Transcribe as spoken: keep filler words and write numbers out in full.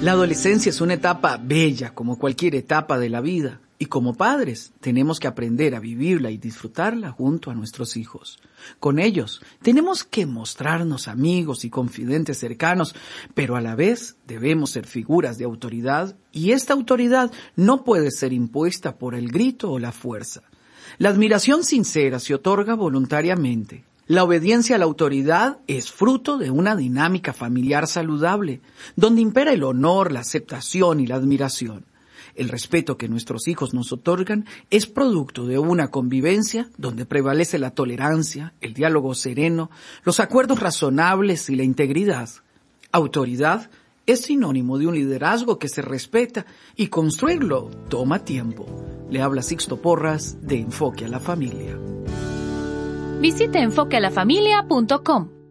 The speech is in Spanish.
La adolescencia es una etapa bella como cualquier etapa de la vida y como padres tenemos que aprender a vivirla y disfrutarla junto a nuestros hijos. Con ellos tenemos que mostrarnos amigos y confidentes cercanos, pero a la vez debemos ser figuras de autoridad y esta autoridad no puede ser impuesta por el grito o la fuerza. La admiración sincera se otorga voluntariamente. La obediencia a la autoridad es fruto de una dinámica familiar saludable, donde impera el honor, la aceptación y la admiración. El respeto que nuestros hijos nos otorgan es producto de una convivencia donde prevalece la tolerancia, el diálogo sereno, los acuerdos razonables y la integridad. Autoridad es sinónimo de un liderazgo que se respeta y construirlo toma tiempo. Le habla Sixto Porras de Enfoque a la Familia. Visite enfoque a la familia punto com.